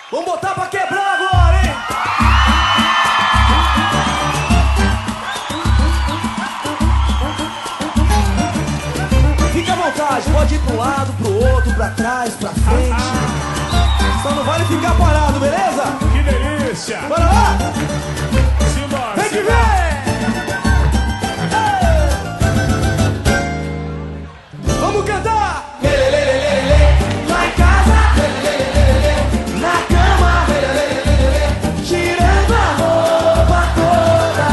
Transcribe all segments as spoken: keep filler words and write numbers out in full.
Vamos botar pra quebrar agora, hein? Fica à vontade, pode ir pra um lado, pro outro, pra trás, pra frente. Só não vale ficar parado, beleza? Que delícia! Bora lá! Simbora! Vem que vem! Vamos cantar! Lá em casa, na cama, tirando a roupa toda.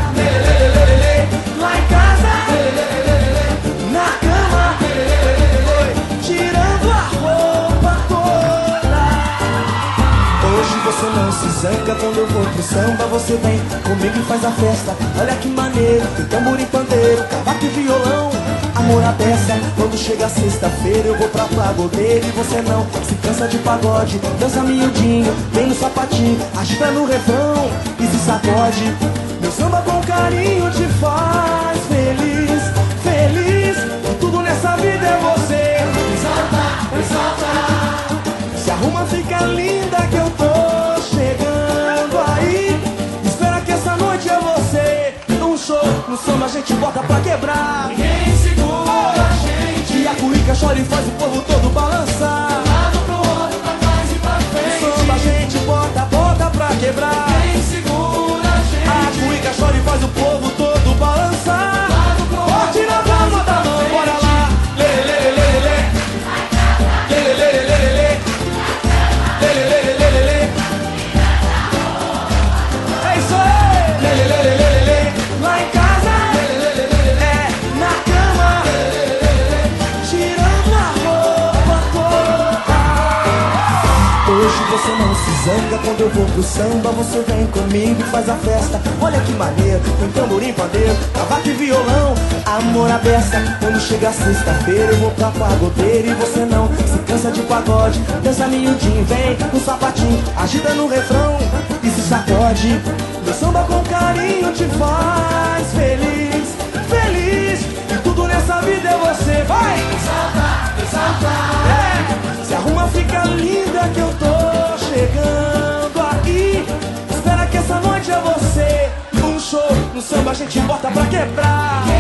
Lá em casa, na cama, tirando a roupa toda. Hoje você não se zanga quando eu vou pro samba. Você vem comigo e faz a festa. Olha que maneiro, tem tamborim, pandeiro, cavaco e violão. Amor à beça, quando chega sexta-feira eu vou pra pagodeira e você não se cansa de pagode. Dança miudinho, vem no sapatinho, agita no refrão e se sacode. Meu samba com carinho te faz feliz, feliz. E tudo nessa vida é você. Exalta, exalta. Se arruma, fica linda que eu tô chegando aí. Espera que essa noite é você. Num show, no samba a gente bota pra quebrar. Ninguém segura a gente. E a cuíca chora e faz o povo todo balançar. De um lado pro outro, pra trás e pra frente. No samba a gente bota, bota pra quebrar. Ninguém segura a gente. A cuíca chora e faz o povo todo balançar. De um lado pro outro, pode na palma da mão, bora lá. Lê, lê, lê, lê, lê. Lê, lê, lê, lê, lê, lê. Lê, lê, lê, lê, lê, lê. É isso aí. Lê, lê, lê, lê, lê, lê. Lá em casa, é na cama, tirando a roupa toda. Hoje você não se zanga quando eu vou pro samba. Você vem comigo e faz a festa. Olha que maneiro, tem tamborim, pandeiro, cavaco e violão. Amor à beça, quando chega sexta-feira eu vou pra pagodeira e você não se cansa de pagode. Dança miudinho, vem no sapatinho, agita no refrão e se sacode. Meu samba com carinho te faz feliz, feliz. E tudo nessa vida é você. Vai! Exalta, exalta. É, se arruma, fica linda que eu tô chegando aí. Espera que essa noite é você. Um show, no samba a gente bota pra quebrar.